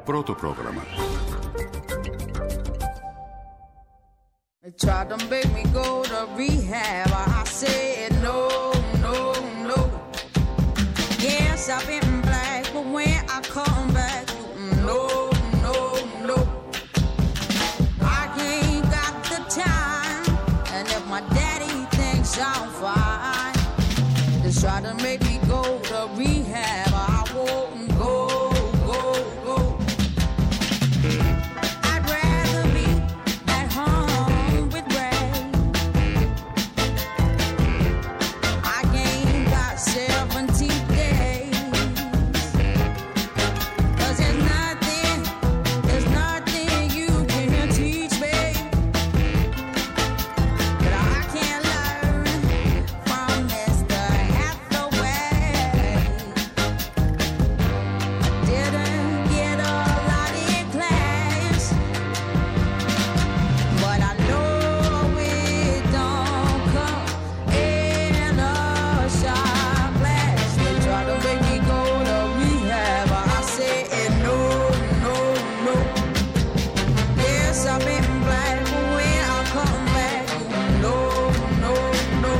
Πρώτο πρόγραμμα. Tried to make me go to rehab. I said no, no, no. Yes, I've been black, but when I come back, no, no, no. I ain't got the time, and if my daddy thinks I'm fine, just try to make me go to rehab. I won't go, go, go. I'd rather be at home with Ray. I ain't got 70 days. 'Cause there's nothing you can teach me that I can't learn from Mr. Hathaway. Didn't get a lot in class, but I know it don't come in a shot glass. They try to make me go to rehab, I said no, no, no. Yes, I've been black, but when I come back, no, no, no.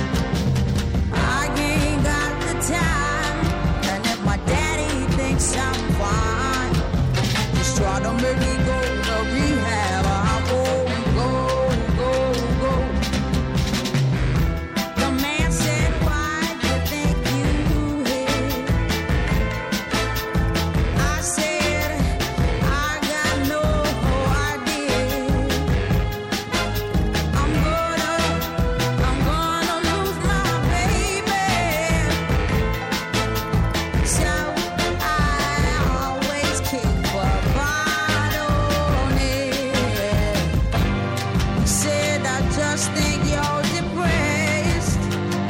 I ain't got the time, and if my daddy thinks I'm fine, just try to make me go to rehab. I won't go, go, go. The man said, why do you think you hit? I said, I got no idea. I'm gonna lose my baby. So I always keep a bottle on it. He said, I just think you're depressed.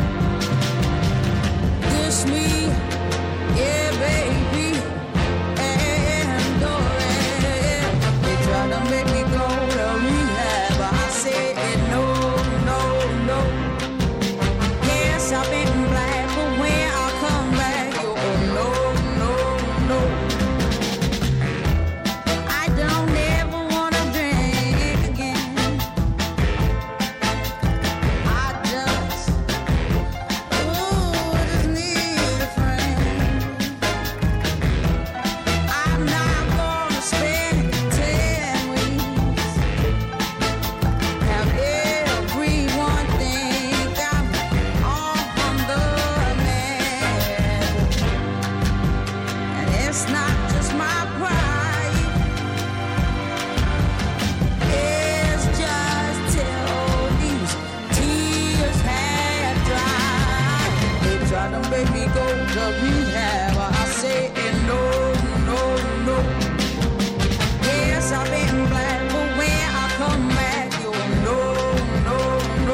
Kiss me, yeah, baby, and they try to make me go to rehab. I said no, no, no. Yes, I've been black, but when I come back, you no, no, no. I don't ever wanna drink again. I just need a friend. I'm not gonna spend 10 weeks. Have everyone think I'm on the man. And it's not just my pride. It's just till these tears had dried. They try to make me go to rehab. I say no, no, no. Yes, I've been black, but when I come back, you no, no, no.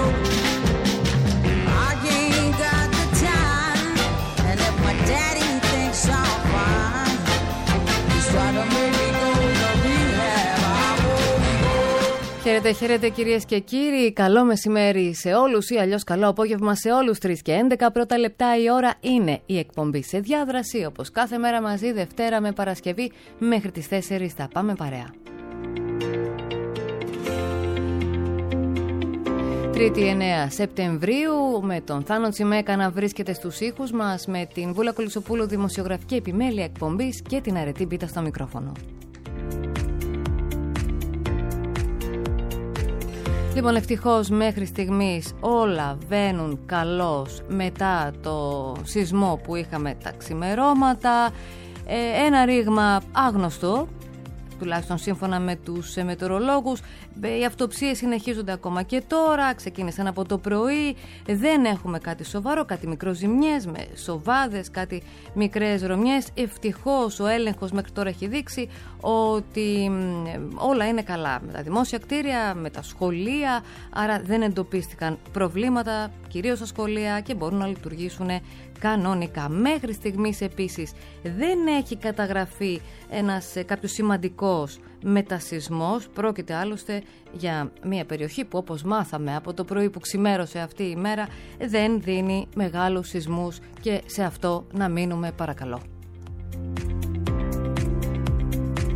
I ain't got the time, and if my daddy thinks I'm fine, just try to make me go to rehab. I won't go. Χαίρετε, χαίρετε κυρίες και κύριοι. Καλό μεσημέρι σε όλους ή αλλιώς καλό απόγευμα σε όλους. 3 και 11 πρώτα λεπτά η ώρα είναι η εκπομπή σε διάδραση. Όπως κάθε μέρα μαζί, Δευτέρα με Παρασκευή μέχρι τις 4 θα πάμε παρέα. Τρίτη 9 Σεπτεμβρίου, με τον Θάνο Τσιμέκα να βρίσκεται στους ήχους μας, με την Βούλα Κολυσοπούλου δημοσιογραφική επιμέλεια εκπομπής και την Αρετή Μπίτα στο μικρόφωνο. Λοιπόν, ευτυχώς μέχρι στιγμής όλα βαίνουν καλώς μετά το σεισμό που είχαμε τα ξημερώματα. Ένα ρήγμα άγνωστο, τουλάχιστον σύμφωνα με τους μετεωρολόγους. Οι αυτοψίες συνεχίζονται ακόμα και τώρα, ξεκίνησαν από το πρωί. Δεν έχουμε κάτι σοβαρό, κάτι μικροζημιές με σοβάδες, κάτι μικρές ρομιές. Ευτυχώς ο έλεγχος μέχρι τώρα έχει δείξει ότι όλα είναι καλά με τα δημόσια κτίρια, με τα σχολεία, άρα δεν εντοπίστηκαν προβλήματα, κυρίως στα σχολεία, και μπορούν να λειτουργήσουν κανονικά. Μέχρι στιγμής επίσης δεν έχει καταγραφεί κάποιος σημαντικός μετασεισμός. Πρόκειται άλλωστε για μια περιοχή που, όπως μάθαμε από το πρωί που ξημέρωσε αυτή η μέρα, δεν δίνει μεγάλους σεισμούς, και σε αυτό να μείνουμε παρακαλώ.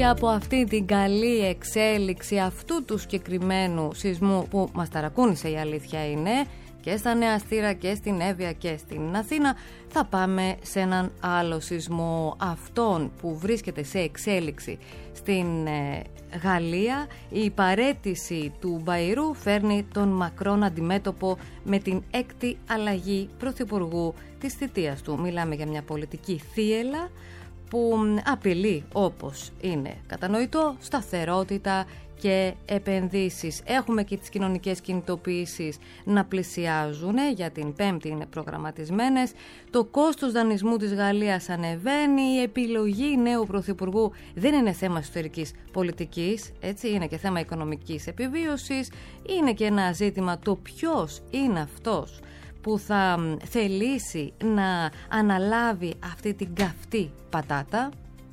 και από αυτή την καλή εξέλιξη αυτού του συγκεκριμένου σεισμού που μας ταρακούνησε, η αλήθεια είναι, και στα Νέα Στήρα και στην Εύβοια και στην Αθήνα, θα πάμε σε έναν άλλο σεισμό, αυτόν που βρίσκεται σε εξέλιξη στην Γαλλία. Η παραίτηση του Μπαϊρού φέρνει τον Μακρόν αντιμέτωπο με την έκτη αλλαγή πρωθυπουργού της θητείας του. Μιλάμε για μια πολιτική θύελλα που απειλεί, όπως είναι κατανοητό, σταθερότητα και επενδύσεις. Έχουμε και τις κοινωνικές κινητοποιήσεις να πλησιάζουν, για την Πέμπτη είναι προγραμματισμένες. Το κόστος δανεισμού της Γαλλίας ανεβαίνει. Η επιλογή νέου πρωθυπουργού δεν είναι θέμα εσωτερικής πολιτικής, έτσι, είναι και θέμα οικονομικής επιβίωσης. Είναι και ένα ζήτημα το ποιος είναι αυτός που θα θελήσει να αναλάβει αυτή την καυτή πατάτα.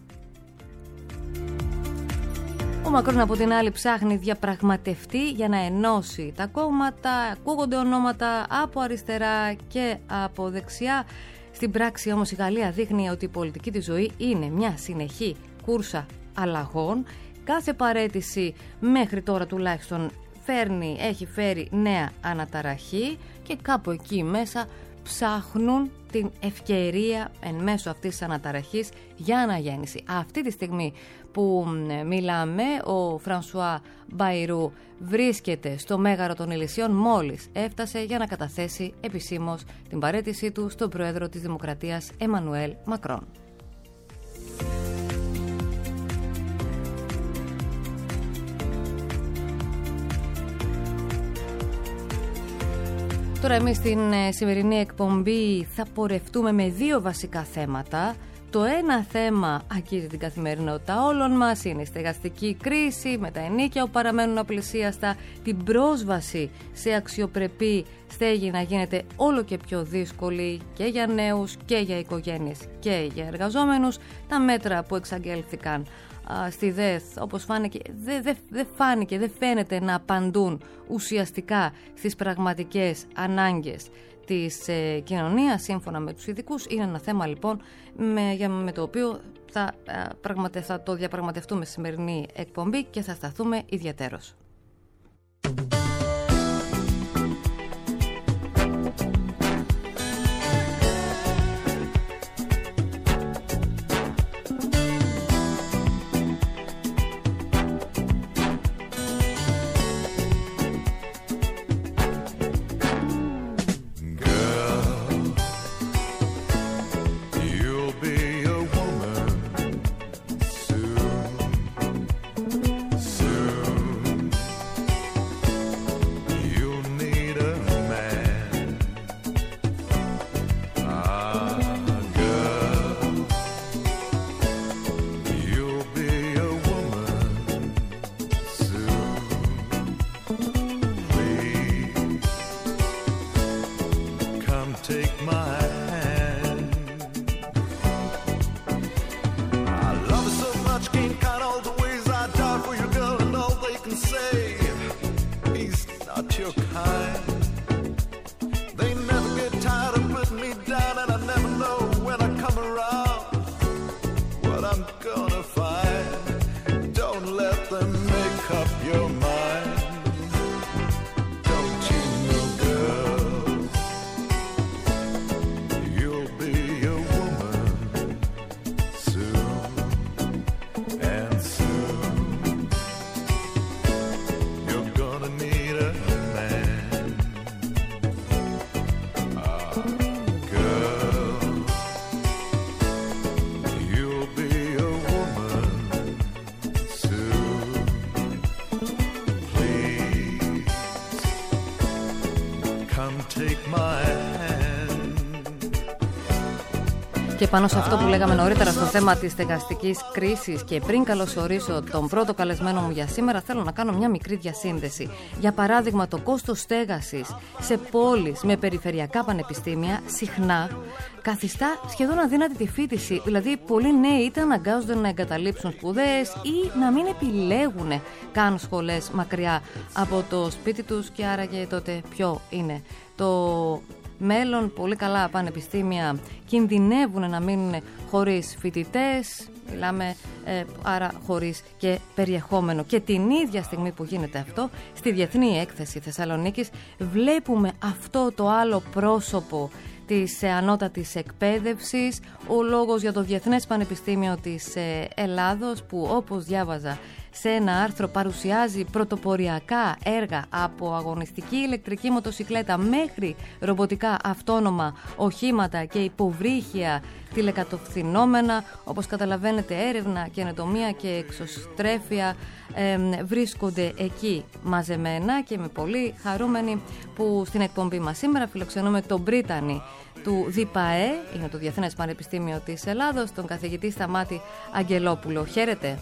Ο Μακρόν από την άλλη ψάχνει διαπραγματευτή για να ενώσει τα κόμματα. Ακούγονται ονόματα από αριστερά και από δεξιά. Στην πράξη όμως η Γαλλία δείχνει ότι η πολιτική της ζωή είναι μια συνεχή κούρσα αλλαγών. Κάθε παραίτηση μέχρι τώρα τουλάχιστον έχει φέρει νέα αναταραχή και κάπου εκεί μέσα ψάχνουν την ευκαιρία εν μέσω αυτής της αναταραχής για αναγέννηση. Αυτή τη στιγμή που μιλάμε, ο Φρανσουά Μπαϊρού βρίσκεται στο Μέγαρο των Ελυσσιών, μόλις έφτασε για να καταθέσει επισήμως την παραίτησή του στον πρόεδρο της Δημοκρατίας Εμμανουέλ Μακρόν. Τώρα εμείς στην σημερινή εκπομπή θα πορευτούμε με δύο βασικά θέματα. Το ένα θέμα αγγίζει την καθημερινότητα όλων μας, είναι η στεγαστική κρίση με τα ενοίκια που παραμένουν απλησίαστα, την πρόσβαση σε αξιοπρεπή στέγη να γίνεται όλο και πιο δύσκολη και για νέους και για οικογένειες και για εργαζόμενους. Τα μέτρα που εξαγγέλθηκαν στη ΔΕΘ, όπως δεν φαίνεται να απαντούν ουσιαστικά στις πραγματικές ανάγκες της κοινωνίας, σύμφωνα με τους ειδικούς. Είναι ένα θέμα λοιπόν με το οποίο θα το διαπραγματευτούμε στη σημερινή εκπομπή και θα σταθούμε ιδιαιτέρως. Και πάνω σε αυτό που λέγαμε νωρίτερα στο θέμα της στεγαστικής κρίσης και πριν καλωσορίσω τον πρώτο καλεσμένο μου για σήμερα, θέλω να κάνω μια μικρή διασύνδεση. Για παράδειγμα, το κόστος στέγασης σε πόλεις με περιφερειακά πανεπιστήμια συχνά καθιστά σχεδόν αδύνατη τη φοιτηση. Δηλαδή, πολλοί νέοι είτε αναγκάζονται να εγκαταλείψουν σπουδές ή να μην επιλέγουν καν σχολές μακριά από το σπίτι τους, και άραγε τότε ποιο είναι το μέλλον. Πολύ καλά πανεπιστήμια κινδυνεύουν να μείνουν χωρίς φοιτητές. Μιλάμε άρα χωρίς και περιεχόμενο. Και την ίδια στιγμή που γίνεται αυτό, στη Διεθνή Έκθεση Θεσσαλονίκης βλέπουμε αυτό το άλλο πρόσωπο της ανώτατης εκπαίδευσης, ο λόγος για το Διεθνές Πανεπιστήμιο της Ελλάδος, που όπως διάβαζα σε ένα άρθρο παρουσιάζει πρωτοποριακά έργα από αγωνιστική ηλεκτρική μοτοσικλέτα μέχρι ρομποτικά αυτόνομα οχήματα και υποβρύχια τηλεκατευθυνόμενα. Όπως καταλαβαίνετε, έρευνα, καινοτομία και εξωστρέφεια βρίσκονται εκεί μαζεμένα, και είμαι πολύ χαρούμενη που στην εκπομπή μας σήμερα φιλοξενούμε τον πρίτανη του ΔΙΠΑΕ, είναι το Διεθνές Πανεπιστήμιο της Ελλάδος, τον καθηγητή Σταμάτη Αγγελόπουλο. Χαίρετε.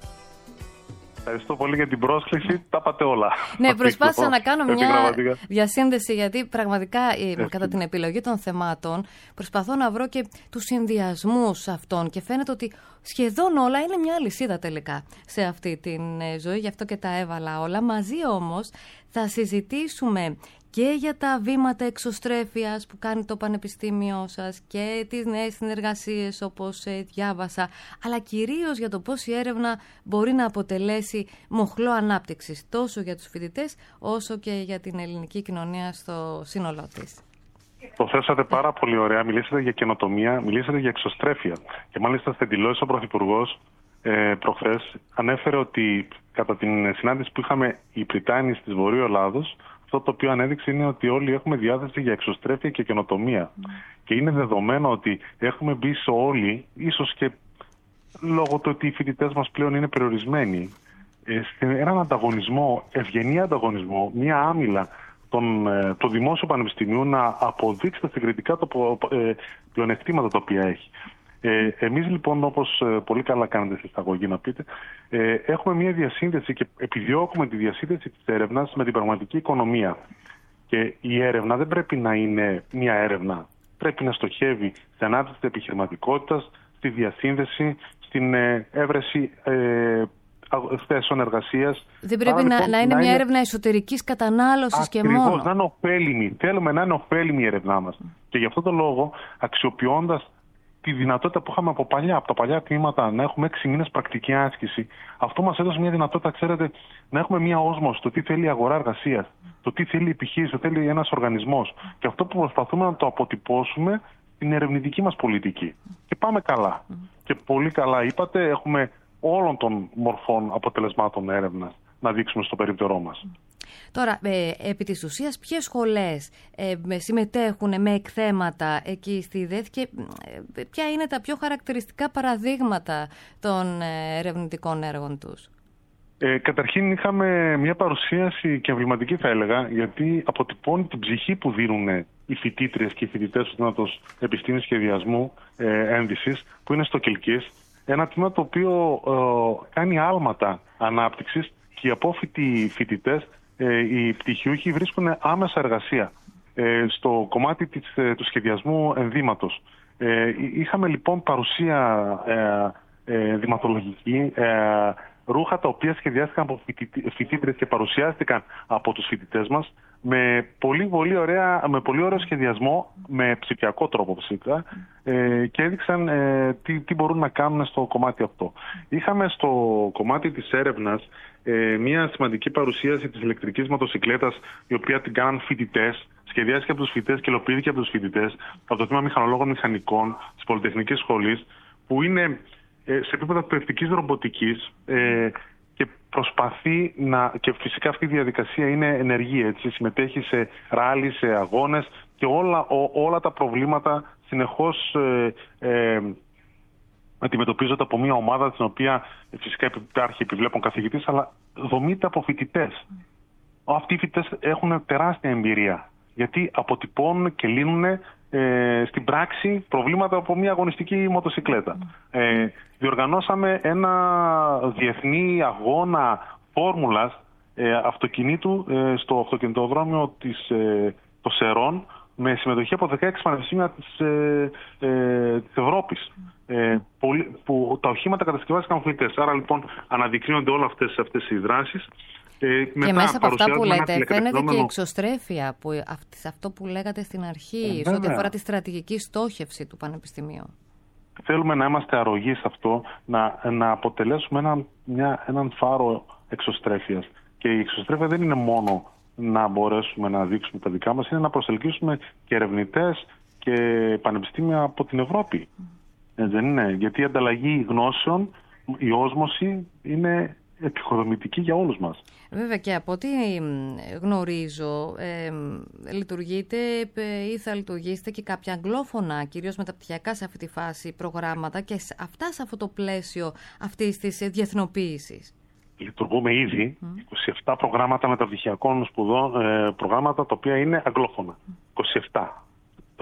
Ευχαριστώ πολύ για την πρόσκληση. Τα πάτε όλα. Ναι, προσπάθησα να κάνω μια διασύνδεση, γιατί πραγματικά κατά την επιλογή των θεμάτων προσπαθώ να βρω και τους συνδυασμούς αυτών, και φαίνεται ότι σχεδόν όλα είναι μια αλυσίδα τελικά σε αυτή την ζωή, γι' αυτό και τα έβαλα όλα. Μαζί όμως θα συζητήσουμε και για τα βήματα εξωστρέφειας που κάνει το Πανεπιστήμιο σας και τις νέες συνεργασίες όπως διάβασα, αλλά κυρίως για το πώς η έρευνα μπορεί να αποτελέσει μοχλό ανάπτυξης τόσο για τους φοιτητές όσο και για την ελληνική κοινωνία στο σύνολό της. Το θέσατε πάρα πολύ ωραία. Μιλήσατε για καινοτομία, μιλήσατε για εξωστρέφεια. Και μάλιστα στην δηλώση ο Πρωθυπουργός προχθές ανέφερε ότι κατά την συνάντηση που είχαμε οι Πριτάνης της Βορείου Ελλάδος, αυτό το οποίο ανέδειξε είναι ότι όλοι έχουμε διάθεση για εξωστρέφεια και καινοτομία. Και είναι δεδομένο ότι έχουμε μπει σε όλοι, ίσως και λόγω του ότι οι φοιτητές μας πλέον είναι περιορισμένοι, σε έναν ανταγωνισμό, ευγενή ανταγωνισμό, μία άμυλα του Δημόσιου Πανεπιστημίου να αποδείξει τα συγκριτικά πλεονεκτήματα τα οποία έχει. Εμείς λοιπόν, όπως πολύ καλά κάνετε στην εισαγωγή να πείτε, έχουμε μια διασύνδεση και επιδιώκουμε τη διασύνδεση της έρευνας με την πραγματική οικονομία. Και η έρευνα δεν πρέπει να είναι μια έρευνα. Πρέπει να στοχεύει στην ανάπτυξη της επιχειρηματικότητας, στη διασύνδεση, στην έβρεση θέσεων εργασίας. Δεν πρέπει να είναι μια έρευνα εσωτερικής κατανάλωσης και μόνο. Ακριβώς, να είναι ωφέλιμη. Θέλουμε να είναι ωφέλιμη η έρευνά μας. Και γι' αυτόν τον λόγο, αξιοποιώντας τη δυνατότητα που είχαμε από τα παλιά τμήματα να έχουμε 6 μήνες πρακτική άσκηση, αυτό μας έδωσε μια δυνατότητα, ξέρετε, να έχουμε μια όσμωση το τι θέλει η αγορά εργασίας, το τι θέλει η επιχείρηση, το τι θέλει ένας οργανισμός. Και αυτό που προσπαθούμε να το αποτυπώσουμε στην ερευνητική μας πολιτική. Και πάμε καλά. Και πολύ καλά είπατε, έχουμε όλων των μορφών αποτελεσμάτων έρευνας να δείξουμε στο περίπτερό μας. Τώρα, επί της ουσίας, ποιες σχολές συμμετέχουν με εκθέματα εκεί στη ΔΕΘ και ποια είναι τα πιο χαρακτηριστικά παραδείγματα των ερευνητικών έργων τους? Καταρχήν είχαμε μια παρουσίαση και εμβληματική, θα έλεγα, γιατί αποτυπώνει την ψυχή που δίνουν οι φοιτήτριες και οι φοιτητές του Τμήματος Επιστήμης Σχεδιασμού Ένδυσης, που είναι στο Κιλκής, ένα τμήμα το οποίο κάνει άλματα ανάπτυξης, και οι απόφοιτοι φοιτητές, οι πτυχιούχοι, βρίσκουν άμεσα εργασία στο κομμάτι του σχεδιασμού ενδύματος. Είχαμε λοιπόν παρουσία δηματολογική, ρούχα τα οποία σχεδιάστηκαν από φοιτήτρες και παρουσιάστηκαν από τους φοιτητές μας με πολύ ωραίο σχεδιασμό, με ψηφιακό τρόπο φυσικά, και έδειξαν τι μπορούν να κάνουν στο κομμάτι αυτό. Είχαμε στο κομμάτι της έρευνας μια σημαντική παρουσίαση της ηλεκτρικής μοτοσικλέτας, η οποία την κάναν φοιτητές, σχεδιάστηκε από τους φοιτητές και υλοποιήθηκε από τους φοιτητές, από το τμήμα μηχανολόγων μηχανικών της Πολυτεχνικής Σχολής, που είναι σε επίπεδο εκπαιδευτικής ρομποτικής και προσπαθεί και φυσικά αυτή η διαδικασία είναι ενεργή, έτσι, συμμετέχει σε ράλι, σε αγώνες, και όλα τα προβλήματα συνεχώς αντιμετωπίζονται από μια ομάδα, στην οποία φυσικά υπάρχει επιβλέπων καθηγητής, αλλά δομείται από φοιτητές. Αυτοί οι φοιτητές έχουν τεράστια εμπειρία, γιατί αποτυπώνουν και λύνουν στην πράξη προβλήματα από μια αγωνιστική μοτοσικλέτα. Διοργανώσαμε ένα διεθνή αγώνα φόρμουλας αυτοκινήτου στο αυτοκινητοδρόμιο των Σερών, με συμμετοχή από 16 πανεπιστήμια της Ευρώπης, που τα οχήματα κατασκευάστηκαν φοιτητές. Άρα λοιπόν αναδεικνύονται όλες αυτές οι δράσεις. Και μέσα από αυτά που λέτε φαίνεται και η εξωστρέφεια, σε αυτό που λέγατε στην αρχή, σε ό,τι αφορά τη στρατηγική στόχευση του Πανεπιστημίου. Θέλουμε να είμαστε αρρωγοί σε αυτό, να αποτελέσουμε έναν φάρο εξωστρέφειας. Και η εξωστρέφεια δεν είναι μόνο να μπορέσουμε να δείξουμε τα δικά μας, είναι να προσελκύσουμε και ερευνητές και πανεπιστήμια από την Ευρώπη. Δεν είναι? Γιατί η ανταλλαγή γνώσεων, η όσμωση είναι επικοδομητική για όλους μας. Βέβαια, και από ό,τι γνωρίζω, λειτουργείτε ή θα λειτουργήσετε και κάποια αγγλόφωνα, κυρίως μεταπτυχιακά σε αυτή τη φάση, προγράμματα και αυτά σε αυτό το πλαίσιο αυτής της διεθνοποίησης. Λειτουργούμε ήδη 27 προγράμματα μεταπτυχιακών σπουδών, προγράμματα τα οποία είναι αγγλόφωνα. 27. Το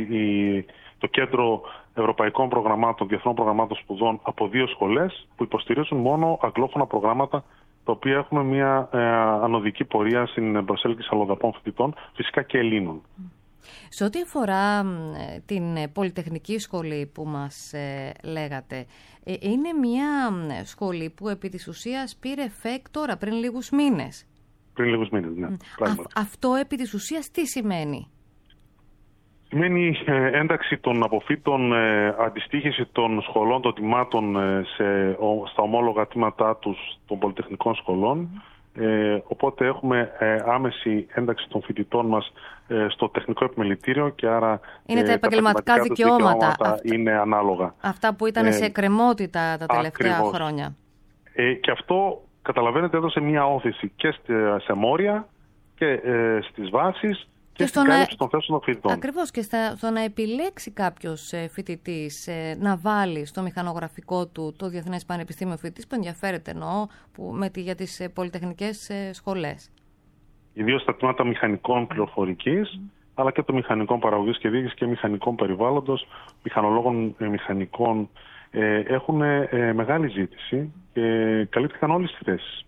το Κέντρο Ευρωπαϊκών Προγραμμάτων, Διεθνών Προγραμμάτων Σπουδών από 2 σχολές που υποστηρίζουν μόνο αγγλόφωνα προγράμματα, τα οποία έχουμε μια ανωδική πορεία στην προσέλκυση αλλοδαπών φοιτητών, φυσικά και Ελλήνων. Σε ό,τι αφορά την Πολυτεχνική Σχολή που μας λέγατε, είναι μια σχολή που επί της ουσίας πήρε ΦΕΚ τώρα, πριν λίγους μήνες. Πριν λίγους μήνες, ναι. Αυτό επί της ουσίας τι σημαίνει? Σημαίνει ένταξη των αποφύτων, αντιστοίχηση των σχολών, των τιμάτων στα ομόλογα τμήματά τους των πολυτεχνικών σχολών. Οπότε έχουμε άμεση ένταξη των φοιτητών μας στο τεχνικό επιμελητήριο και άρα είναι τα επαγγελματικά δικαιώματα είναι ανάλογα. Αυτά που ήταν σε εκκρεμότητα τα τελευταία χρόνια. Και αυτό, καταλαβαίνετε, έδωσε μια όθηση και σε μόρια και στις βάσεις και στην κάλυψη των θέσεων των φοιτητών. Ακριβώς, και στο να επιλέξει κάποιος φοιτητής να βάλει στο μηχανογραφικό του το Διεθνές Πανεπιστήμιο, φοιτητής που ενδιαφέρεται, εννοώ, για τις πολυτεχνικές σχολές. Ιδίως στα τμήματα μηχανικών πληροφορικής, αλλά και των μηχανικών παραγωγής και διοίκησης και μηχανικών περιβάλλοντος, μηχανολόγων μηχανικών, έχουν μεγάλη ζήτηση και καλύπτηκαν όλες τις θέσεις.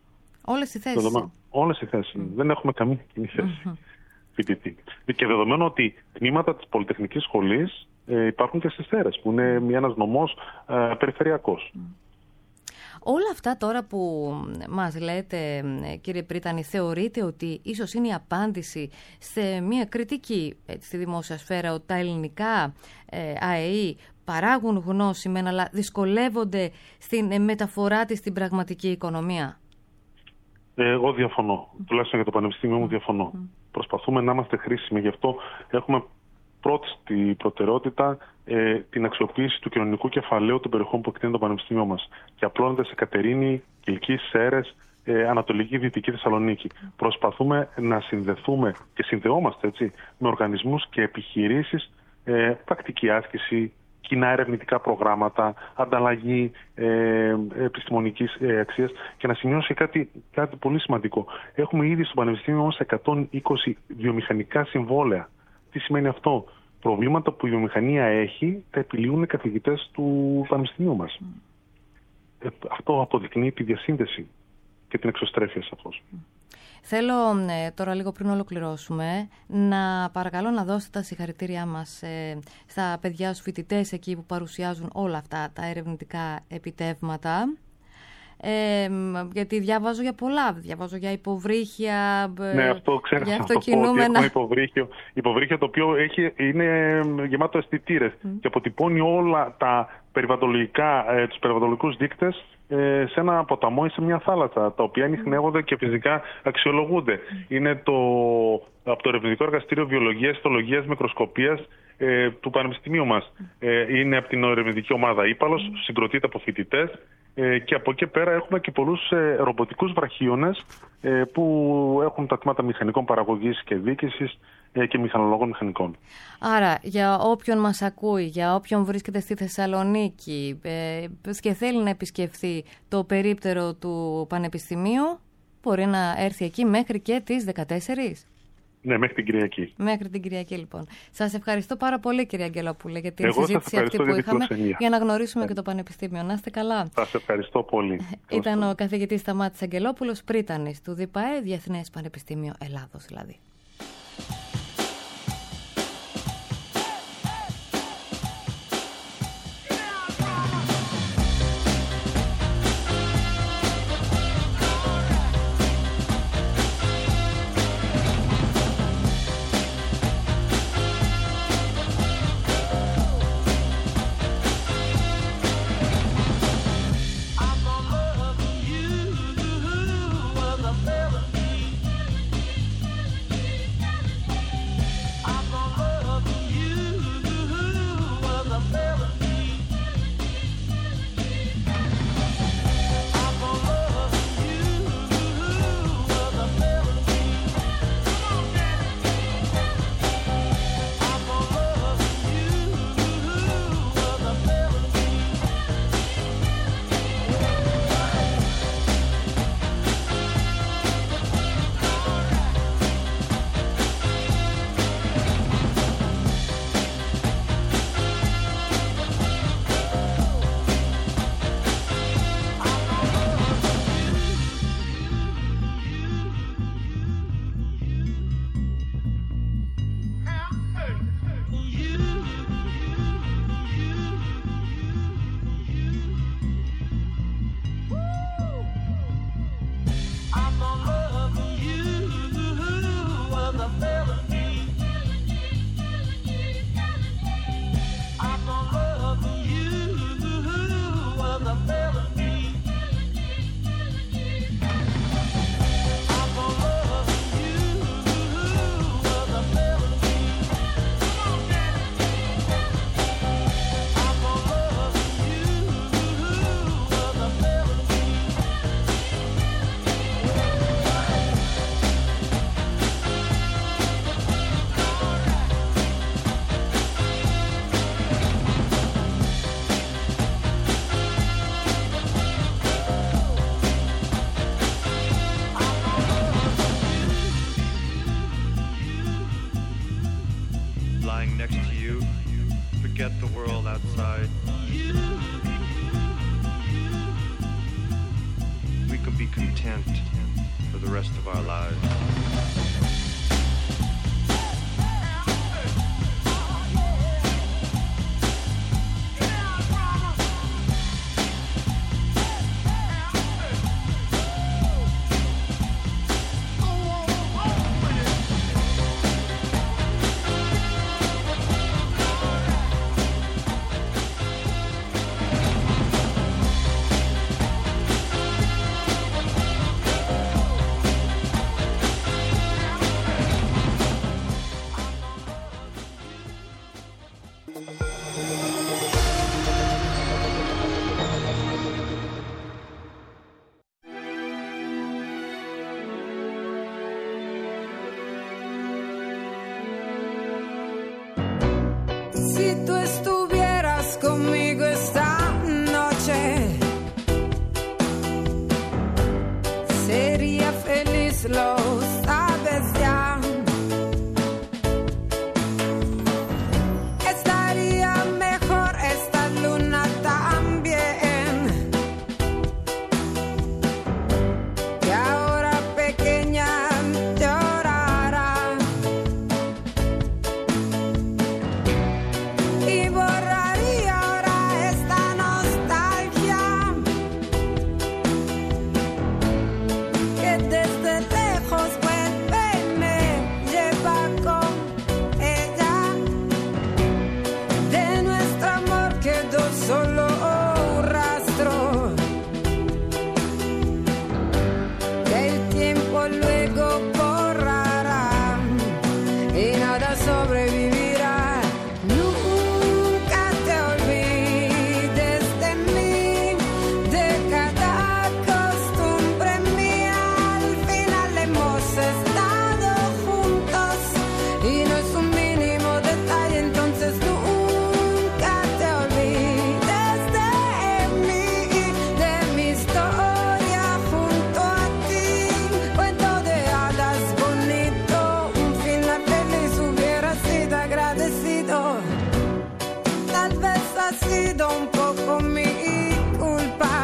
Όλες οι θέσεις. Δεν έχουμε καμία κοινή θέση. Φοιτητή. Και δεδομένου ότι τμήματα της Πολυτεχνικής Σχολής υπάρχουν και στις Σέρρες, που είναι ένας νομός περιφερειακός. Όλα αυτά τώρα που μας λέτε, κύριε Πρίτανη, θεωρείτε ότι ίσως είναι η απάντηση σε μια κριτική στη δημόσια σφαίρα, ότι τα ελληνικά ΑΕΗ παράγουν γνώση μεν, αλλά δυσκολεύονται στην μεταφορά της στην πραγματική οικονομία? Εγώ διαφωνώ. Τουλάχιστον για το Πανεπιστήμιο μου διαφωνώ. Προσπαθούμε να είμαστε χρήσιμοι. Γι' αυτό έχουμε πρώτη στη προτεραιότητα την αξιοποίηση του κοινωνικού κεφαλαίου των περιοχών που εκτείνει το Πανεπιστήμιο μας. Και απλώνεται σε Κατερίνη, Κιλκή, Σέρρες, Ανατολική, Δυτική Θεσσαλονίκη. Προσπαθούμε να συνδεθούμε και συνδεόμαστε με οργανισμούς και επιχειρήσεις, πρακτική άσκηση, κοινά ερευνητικά προγράμματα, ανταλλαγή επιστημονικής αξίας. Και να σημειώσω κάτι πολύ σημαντικό. Έχουμε ήδη στο Πανεπιστήμιο μας 120 βιομηχανικά συμβόλαια. Τι σημαίνει αυτό? Προβλήματα που η βιομηχανία έχει τα επιλύουν οι καθηγητές του Πανεπιστημίου μας. Αυτό αποδεικνύει τη διασύνδεση και την εξωστρέφεια σαφώς. Θέλω τώρα, λίγο πριν ολοκληρώσουμε, να παρακαλώ να δώσετε τα συγχαρητήριά μας στα παιδιά στους φοιτητές εκεί που παρουσιάζουν όλα αυτά τα ερευνητικά επιτεύγματα. Γιατί διαβάζω για πολλά, διαβάζω για υποβρύχια, ναι, αυτό ξέρω, για αυτοκινούμενα. Υποβρύχιο το οποίο είναι γεμάτο αισθητήρες και αποτυπώνει όλα τα τους περιβαλλοντικούς δείκτες σε ένα ποταμό ή σε μια θάλασσα, τα οποία ανιχνεύονται και φυσικά αξιολογούνται. Είναι από το Ερευνητικό Εργαστήριο Βιολογίας, Ιστολογίας, Μικροσκοπίας του Πανεπιστημίου μας. Είναι από την ερευνητική ομάδα Ήπαλος, συγκροτείται από φοιτητές. Και από εκεί πέρα έχουμε και πολλούς ρομποτικούς βραχίονες που έχουν τα τμήματα μηχανικών παραγωγής και διοίκησης και μηχανολόγων μηχανικών. Άρα, για όποιον μας ακούει, για όποιον βρίσκεται στη Θεσσαλονίκη και θέλει να επισκεφθεί το περίπτερο του Πανεπιστημίου, μπορεί να έρθει εκεί μέχρι και τις 14. Ναι, μέχρι την Κυριακή. Μέχρι την Κυριακή, λοιπόν. Σας ευχαριστώ πάρα πολύ, κύριε Αγγελόπουλε, για την συζήτηση αυτή που είχαμε, για να γνωρίσουμε και το Πανεπιστήμιο. Να είστε καλά. Σας ευχαριστώ πολύ. Ήταν ο καθηγητής Σταμάτης Αγγελόπουλος, πρίτανης του ΔΠΑΕ, Διεθνές Πανεπιστήμιο Ελλάδος δηλαδή. could be content for the rest of our lives. Si tú estuvieras conmigo esta noche, sería feliz, lo sabes ya. Estaría mejor esta luna también, que ahora pequeña llorará. Y borraría ahora esta nostalgia que desde lejos vuelve y me lleva con ella. De nuestro amor quedó solo un rastro que el tiempo luego borrará y nada sobrevivirá. Nunca te olvides de mí, de cada costumbre mía. Al final hemos estado juntos y no es un mínimo detalle, entonces nunca te olvides de mí, de mi historia junto a ti. Cuento de hadas bonito, un final feliz hubiera sido agradecido. Tal vez ha sido un poco mi culpa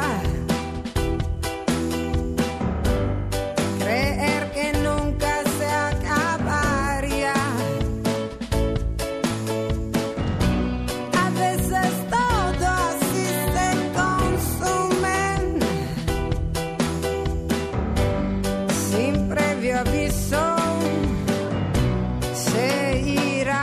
creer que nunca se acabaría. A veces todo así se consume sin previo aviso, se irá.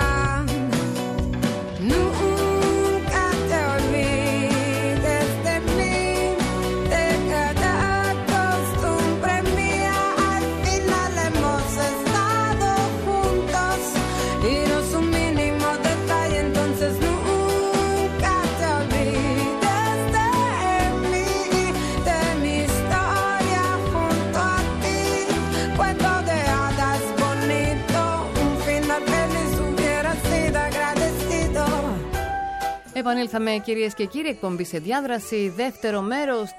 Nunca te olvides de mí, de cada costumbre mía. Al final hemos estado juntos y no es un mínimo detalle, entonces nunca te olvides de mí, de mi historia junto a ti. Cuento de hadas bonito, un final feliz hubiera sido agradecido. Επανήλθαμε κυρίες και κύριοι, εκπομπή σε διάδραση, δεύτερο μέρος,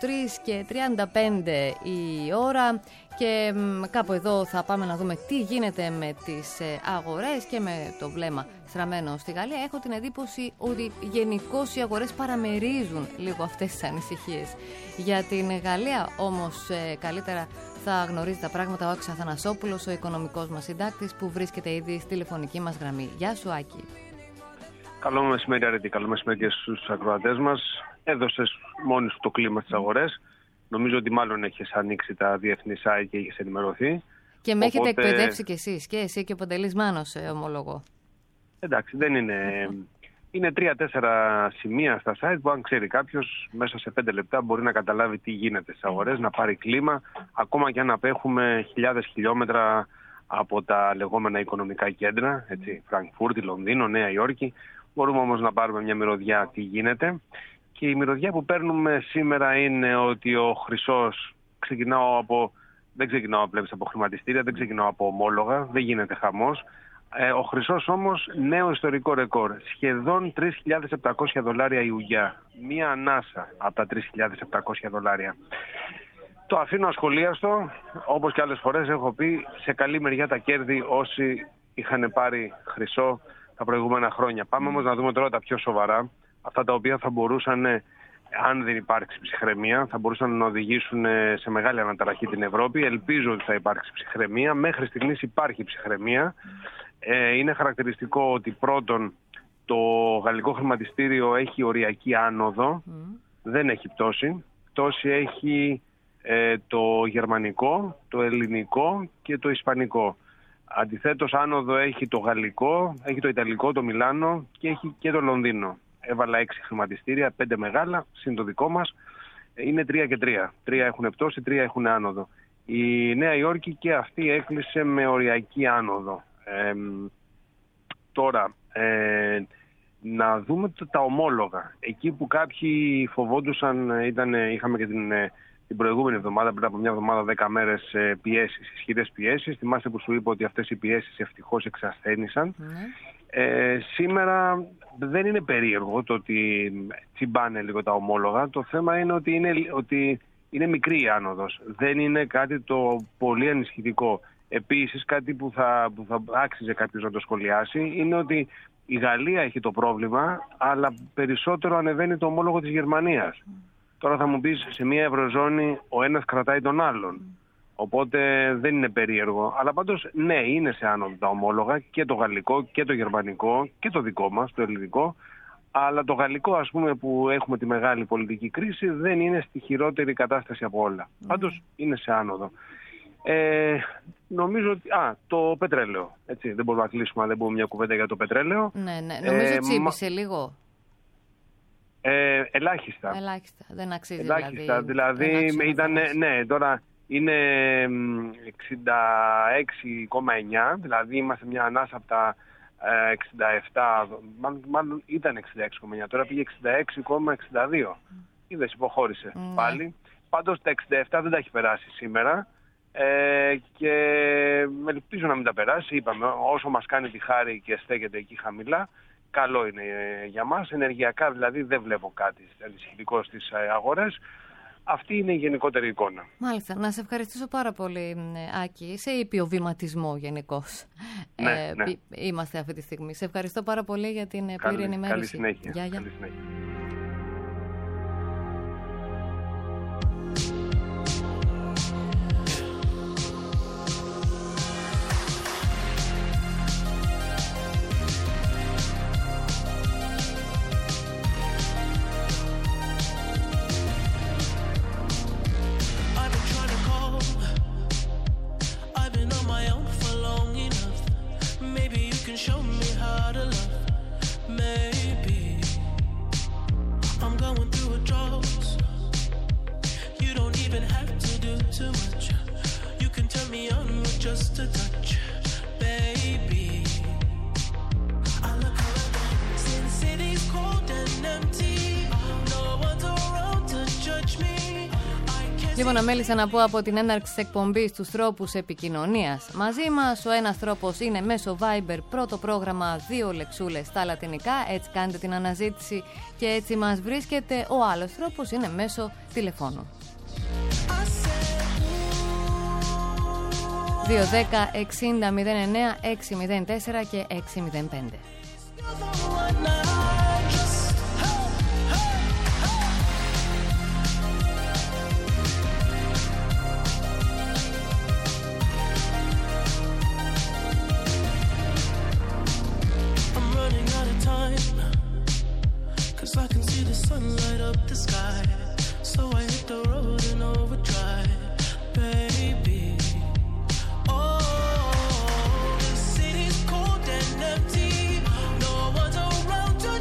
3:35 η ώρα και κάπου εδώ θα πάμε να δούμε τι γίνεται με τις αγορές και με το βλέμμα στραμμένο στη Γαλλία. Έχω την εντύπωση ότι γενικώς οι αγορές παραμερίζουν λίγο αυτές τις ανησυχίες. Για την Γαλλία όμως καλύτερα θα γνωρίζει τα πράγματα ο Άκης Αθανασόπουλος, ο οικονομικός μας συντάκτης που βρίσκεται ήδη στη τηλεφωνική μας γραμμή. Γεια σου Άκη. Καλό μεσημέρι, Αρέτη. Καλό μεσημέρι και στους ακροατές μας. Έδωσες μόνη σου το κλίμα στις αγορές. Νομίζω ότι μάλλον έχεις ανοίξει τα διεθνή site και έχεις ενημερωθεί. Και με έχετε εκπαιδεύσει κι εσείς, και εσύ και ο Παντελής Μάνος, ομολογώ. Εντάξει, δεν είναι. Είναι 3-4 σημεία στα site που αν ξέρει κάποιος μέσα σε 5 λεπτά μπορεί να καταλάβει τι γίνεται στις αγορές, να πάρει κλίμα, ακόμα και αν απέχουμε χιλιάδες χιλιόμετρα από τα λεγόμενα οικονομικά κέντρα, έτσι, Φραγκφούρτη, Λονδίνο, Νέα Υόρκη. Μπορούμε όμως να πάρουμε μια μυρωδιά τι γίνεται. Και η μυρωδιά που παίρνουμε σήμερα είναι ότι ο χρυσός δεν ξεκινάω βλέπεις από χρηματιστήρια, δεν ξεκινάω από ομόλογα, δεν γίνεται χαμός. Ο χρυσός όμως νέο ιστορικό ρεκόρ, σχεδόν $3.700 η ουγιά, μία ανάσα από τα $3.700. Το αφήνω ασχολίαστο, όπως και άλλες φορές έχω πει, σε καλή μεριά τα κέρδη όσοι είχαν πάρει χρυσό τα προηγούμενα χρόνια. Πάμε όμως να δούμε τώρα τα πιο σοβαρά, αυτά τα οποία θα μπορούσαν αν δεν υπάρξει ψυχραιμία, θα μπορούσαν να οδηγήσουν σε μεγάλη αναταραχή την Ευρώπη. Ελπίζω ότι θα υπάρξει ψυχραιμία. Μέχρι στιγμής υπάρχει ψυχραιμία. Είναι χαρακτηριστικό ότι πρώτον το γαλλικό χρηματιστήριο έχει οριακή άνοδο, δεν έχει πτώση. Πτώση έχει το γερμανικό, το ελληνικό και το ισπανικό. Αντιθέτως άνοδο έχει το γαλλικό, έχει το ιταλικό, το Μιλάνο και έχει και το Λονδίνο. Έβαλα 6 χρηματιστήρια, 5 μεγάλα, συν το δικό μας. Είναι 3 και 3. 3 έχουν πτώση, 3 έχουν άνοδο. Η Νέα Υόρκη και αυτή έκλεισε με οριακή άνοδο. Τώρα, να δούμε τα ομόλογα. Εκεί που κάποιοι φοβόντουσαν, είχαμε και την προηγούμενη εβδομάδα, πριν από μια εβδομάδα, 10 μέρες πιέσεις, ισχυρές πιέσεις. Θυμάστε που σου είπα ότι αυτές οι πιέσεις ευτυχώς εξασθένησαν. Σήμερα δεν είναι περίεργο το ότι τσιμπάνε λίγο τα ομόλογα. Το θέμα είναι ότι είναι μικρή η άνοδος. Δεν είναι κάτι το πολύ ανησυχητικό. Επίσης, κάτι που θα άξιζε κάποιος να το σχολιάσει είναι ότι η Γαλλία έχει το πρόβλημα, αλλά περισσότερο ανεβαίνει το ομόλογο της Γερμανίας. Τώρα θα μου πεις, σε μια ευρωζώνη ο ένας κρατάει τον άλλον. Οπότε δεν είναι περίεργο. Αλλά πάντως ναι, είναι σε άνοδο τα ομόλογα, και το γαλλικό και το γερμανικό και το δικό μας, το ελληνικό. Αλλά το γαλλικό, ας πούμε, που έχουμε τη μεγάλη πολιτική κρίση, δεν είναι στη χειρότερη κατάσταση από όλα. Πάντως είναι σε άνοδο. Νομίζω ότι. Το πετρέλαιο. Έτσι, δεν μπορούμε να κλείσουμε αν δεν πούμε μια κουβέντα για το πετρέλαιο. Ναι. Νομίζω τσίπησε λίγο. Ελάχιστα. Δεν αξίζει. Δηλαδή ήταν. Ναι, τώρα είναι 66,9. Δηλαδή είμαστε μια ανάσα από τα 67. Μάλλον ήταν 66,9. Τώρα πήγε 66,62. Είδες, υποχώρησε πάλι. Πάντως τα 67 δεν τα έχει περάσει σήμερα. Και ελπίζω να μην τα περάσει. Είπαμε, όσο μας κάνει τη χάρη και στέκεται εκεί χαμηλά, καλό είναι για μας. Ενεργειακά δηλαδή δεν βλέπω κάτι ανησυχητικό στις αγορές. Αυτή είναι η γενικότερη εικόνα. Μάλιστα. Να σε ευχαριστήσω πάρα πολύ, Άκη. Σε ήπιο βηματισμό γενικώς. Ναι. Είμαστε αυτή τη στιγμή. Σε ευχαριστώ πάρα πολύ για την πλήρη ενημέρωση. Καλή συνέχεια. Γεια. Καλή συνέχεια. Λοιπόν, αμέλησα να πω από την έναρξη της εκπομπής τους τρόπους επικοινωνίας μαζί μας. Ο ένας τρόπος είναι μέσω Viber, πρώτο πρόγραμμα 2 λεξούλες στα λατινικά. Έτσι κάνετε την αναζήτηση και έτσι μας βρίσκετε. Ο άλλος τρόπος είναι μέσω τηλεφώνου. 210 60 09 604 και 605. I can see the sun light up the sky, so I hit the road in overdrive, baby. Oh, the city's cold and empty, no one's around to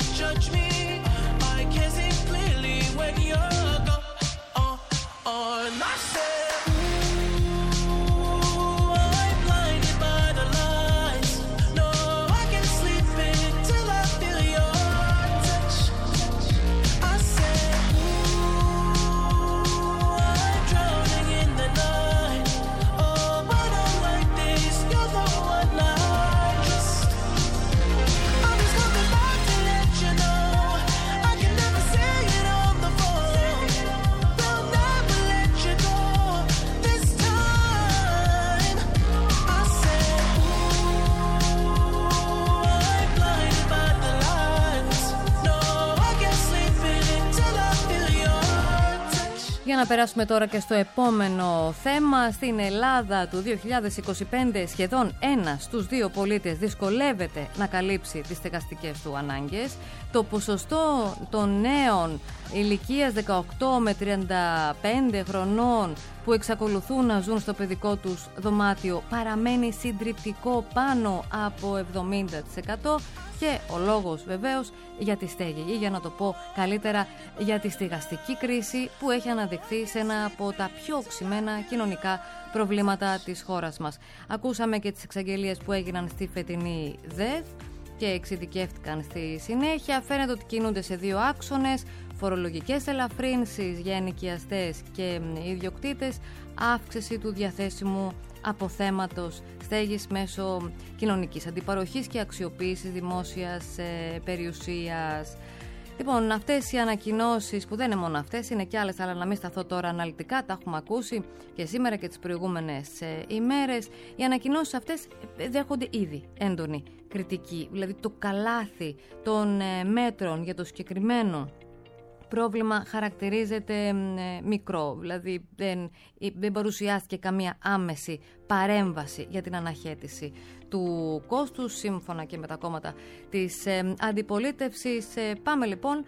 να περάσουμε τώρα και στο επόμενο θέμα. Στην Ελλάδα του 2025 σχεδόν 1 στους 2 πολίτες δυσκολεύεται να καλύψει τις στεγαστικές του ανάγκες. Το ποσοστό των νέων ηλικίας 18 με 35 χρονών που εξακολουθούν να ζουν στο παιδικό τους δωμάτιο παραμένει συντριπτικό, πάνω από 70%. Και ο λόγος βεβαίως για τη στέγη, ή για να το πω καλύτερα για τη στεγαστική κρίση, που έχει αναδειχθεί σε ένα από τα πιο οξυμένα κοινωνικά προβλήματα της χώρας μας. Ακούσαμε και τις εξαγγελίες που έγιναν στη φετινή ΔΕΘ και εξειδικεύτηκαν στη συνέχεια. Φαίνεται ότι κινούνται σε 2 άξονες: φορολογικές ελαφρύνσεις για ενοικιαστές και ιδιοκτήτες, αύξηση του διαθέσιμου αποθέματος στέγης μέσω κοινωνικής αντιπαροχής και αξιοποίησης δημόσιας περιουσίας. Λοιπόν, αυτές οι ανακοινώσεις, που δεν είναι μόνο αυτές, είναι και άλλες, αλλά να μην σταθώ τώρα αναλυτικά, τα έχουμε ακούσει και σήμερα και τις προηγούμενες ημέρες. Οι ανακοινώσεις αυτές δέχονται ήδη έντονη κριτική, δηλαδή το καλάθι των μέτρων για το συγκεκριμένο πρόβλημα χαρακτηρίζεται μικρό, δηλαδή δεν παρουσιάστηκε καμία άμεση παρέμβαση για την αναχέτηση του κόστους, σύμφωνα και με τα κόμματα της αντιπολίτευσης. Πάμε λοιπόν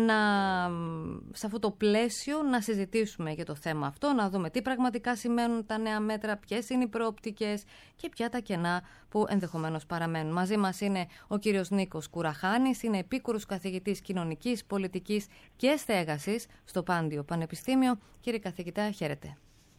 σε αυτό το πλαίσιο να συζητήσουμε για το θέμα αυτό, να δούμε τι πραγματικά σημαίνουν τα νέα μέτρα, ποιες είναι οι προοπτικές και ποια τα κενά που ενδεχομένως παραμένουν. Μαζί μας είναι ο κύριος Νίκος Κουραχάνης, είναι επίκουρος καθηγητής κοινωνικής, πολιτικής και στέγασης στο Πάντιο Πανεπιστήμιο. Κύριε καθηγητά, χαίρετε.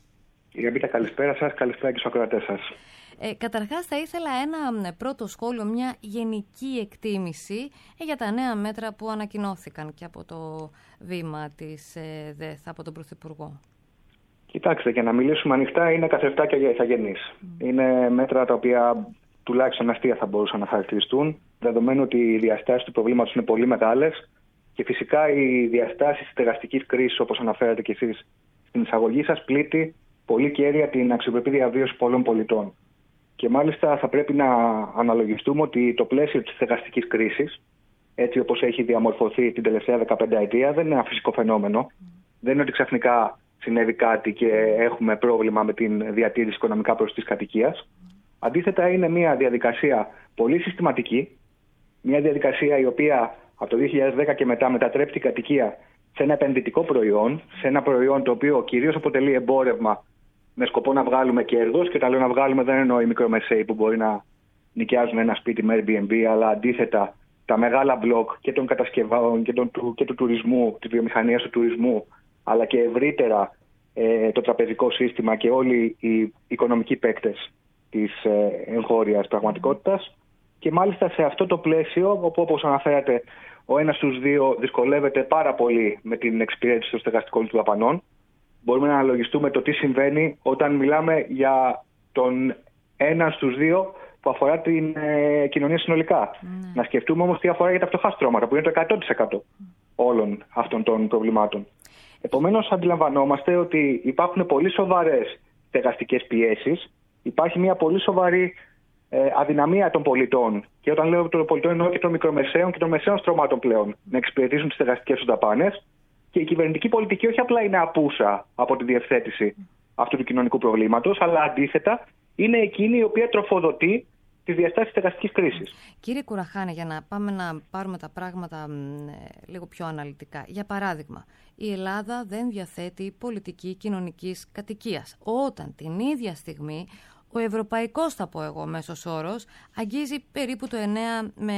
Κύριε Μπίτα, καλησπέρα σας, καλησπέρα και στους ακροατές σας. Καταρχάς θα ήθελα ένα πρώτο σχόλιο, μια γενική εκτίμηση για τα νέα μέτρα που ανακοινώθηκαν και από το βήμα της ΔΕΘ, από τον Πρωθυπουργό. Κοιτάξτε, για να μιλήσουμε ανοιχτά, είναι καθρεφτάκια για ηθαγενείς. Είναι μέτρα τα οποία τουλάχιστον αστεία θα μπορούσαν να χαρακτηριστούν, δεδομένου ότι οι διαστάσεις του προβλήματος είναι πολύ μεγάλες και φυσικά οι διαστάσεις της στεγαστικής κρίσης, όπως αναφέρατε και εσείς στην εισαγωγή σας, πλήττει πολύ κέρια την αξιοπρεπή διαβίωση πολλών πολιτών. Και μάλιστα θα πρέπει να αναλογιστούμε ότι το πλαίσιο της στεγαστικής κρίσης, έτσι όπως έχει διαμορφωθεί την τελευταία 15 ετία, δεν είναι ένα φυσικό φαινόμενο. Δεν είναι ότι ξαφνικά συνέβη κάτι και έχουμε πρόβλημα με την διατήρηση οικονομικά προσιτής κατοικίας. Αντίθετα, είναι μια διαδικασία πολύ συστηματική, μια διαδικασία η οποία από το 2010 και μετά μετατρέπει την κατοικία σε ένα επενδυτικό προϊόν, σε ένα προϊόν το οποίο κυρίως αποτελεί εμπόρευμα με σκοπό να βγάλουμε κέρδος. Και όταν λέω να βγάλουμε, δεν εννοώ οι μικρομεσαίοι που μπορεί να νοικιάζουν ένα σπίτι με Airbnb, αλλά αντίθετα τα μεγάλα μπλοκ και των κατασκευών και του τουρισμού, τη βιομηχανία του τουρισμού, αλλά και ευρύτερα το τραπεζικό σύστημα και όλοι οι οικονομικοί παίκτες της εγχώριας πραγματικότητας. Και μάλιστα σε αυτό το πλαίσιο, όπου όπως αναφέρατε, ο 1 στους 2 δυσκολεύεται πάρα πολύ με την εξυπηρέτηση των στεγαστικών του δαπανών. Μπορούμε να αναλογιστούμε το τι συμβαίνει όταν μιλάμε για τον 1 στους 2 που αφορά την κοινωνία συνολικά. Να σκεφτούμε όμως τι αφορά για τα φτωχά στρώματα, που είναι το 100% όλων αυτών των προβλημάτων. Επομένως, αντιλαμβανόμαστε ότι υπάρχουν πολύ σοβαρές στεγαστικές πιέσεις, υπάρχει μια πολύ σοβαρή αδυναμία των πολιτών. Και όταν λέω των πολιτών, εννοώ και των μικρομεσαίων και των μεσαίων στρωμάτων πλέον να εξυπηρετήσουν τις στεγαστικές τους δαπάνες. Και η κυβερνητική πολιτική όχι απλά είναι απούσα από τη διευθέτηση αυτού του κοινωνικού προβλήματος, αλλά αντίθετα είναι εκείνη η οποία τροφοδοτεί τις διαστάσεις της στεγαστικής κρίσης. Κύριε Κουραχάνη, για να πάμε να πάρουμε τα πράγματα λίγο πιο αναλυτικά. Για παράδειγμα, η Ελλάδα δεν διαθέτει πολιτική κοινωνικής κατοικίας, όταν την ίδια στιγμή ο ευρωπαϊκός, θα πω εγώ, μέσος όρος αγγίζει περίπου το 9 με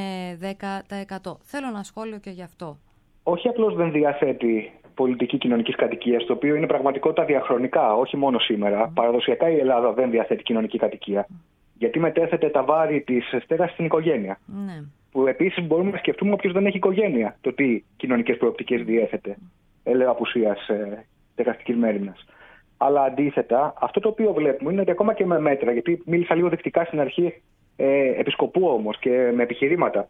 10%. Θέλω ένα σχόλιο και γι' αυτό. Όχι απλώς δεν διαθέτει πολιτική κοινωνικής κατοικίας, το οποίο είναι πραγματικότητα διαχρονικά, όχι μόνο σήμερα. Παραδοσιακά η Ελλάδα δεν διαθέτει κοινωνική κατοικία. Γιατί μετέθεται τα βάρη της στέγασης στην οικογένεια. Που επίσης μπορούμε να σκεφτούμε όποιος δεν έχει οικογένεια, το τι κοινωνικές προοπτικές διέθετε. Έλεγα απουσίας στεγαστικής μέριμνας. Αλλά αντίθετα, αυτό το οποίο βλέπουμε είναι ότι ακόμα και με μέτρα, γιατί μίλησα λίγο δεκτικά στην αρχή, επισκοπού όμως και με επιχειρήματα.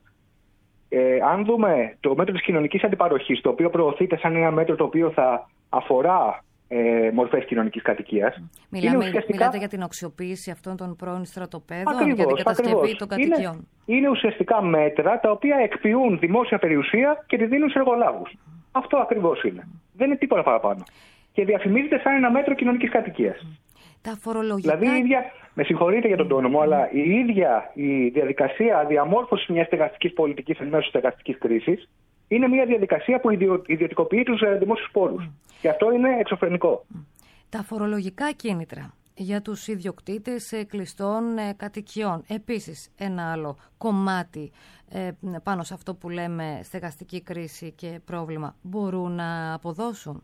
Αν δούμε το μέτρο της κοινωνικής αντιπαροχής, το οποίο προωθείται σαν ένα μέτρο το οποίο θα αφορά μορφές κοινωνικής κατοικίας. Μιλάτε για την αξιοποίηση αυτών των πρώην στρατοπέδων, για την κατασκευή των κατοικιών. Είναι ουσιαστικά μέτρα τα οποία εκποιούν δημόσια περιουσία και τη δίνουν σε εργολάβους. Αυτό ακριβώς είναι. Δεν είναι τίποτα παραπάνω. και διαφημίζεται σαν ένα μέτρο κοινωνικής κατοικίας. Τα φορολογικά... Δηλαδή, η ίδια, με συγχωρείτε για τον τόνο μου, αλλά η ίδια η διαδικασία διαμόρφωσης μιας στεγαστικής πολιτικής εν μέσω στεγαστικής κρίσης είναι μια διαδικασία που ιδιωτικοποιεί τους δημόσιους πόρους. Και αυτό είναι εξωφρενικό. Τα φορολογικά κίνητρα για τους ιδιοκτήτες κλειστών κατοικιών. Επίσης, ένα άλλο κομμάτι πάνω σε αυτό που λέμε στεγαστική κρίση και πρόβλημα, μπορούν να αποδώσουν.